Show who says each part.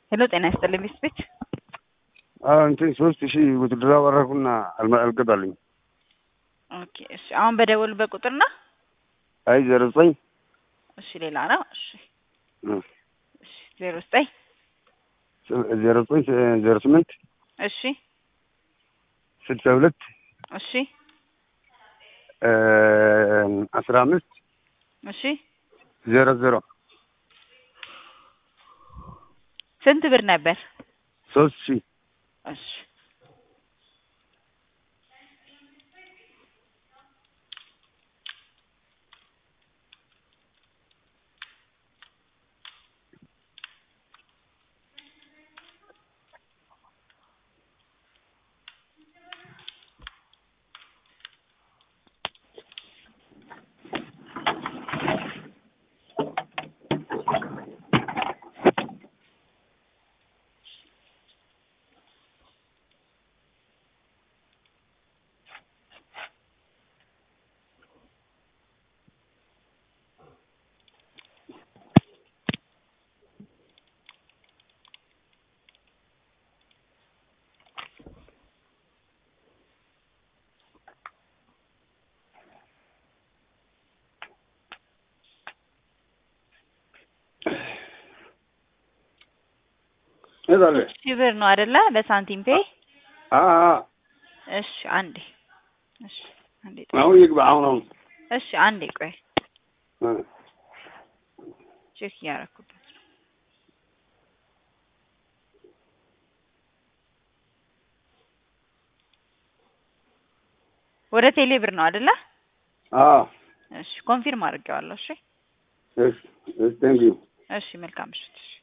Speaker 1: ሄሎ ጤና ይስጥልኝ ቢስፒች
Speaker 2: እንትን 3000 ውድድር አወራኩና አልገባልኝ።
Speaker 1: ኦኬ እሺ አሁን በደወሉበት ቁጥር ነው?
Speaker 2: አይ 09
Speaker 1: እሺ ሌላ ነው? እሺ እሺ 09
Speaker 2: 08
Speaker 1: እሺ
Speaker 2: 62
Speaker 1: እሺ
Speaker 2: 15
Speaker 1: እሺ
Speaker 2: 00
Speaker 1: ስንት ብር ነበር?
Speaker 2: 3000
Speaker 1: እሺ
Speaker 2: እዛለ
Speaker 1: ብር ነው አይደለ? በሳንቲም ፔ እሺ አንዴ እሺ አንዴ
Speaker 2: አሁን ይግባ አሁን
Speaker 1: እሺ አንዴ ቆይ ቼክ ያረኩት ወደ ቴሌ ብር ነው አይደለ? እሺ ኮንፊርም አድርጌዋለሁ። እሺ
Speaker 2: እሺ ቴንክ ዩ
Speaker 1: እሺ መልካም ምሽት።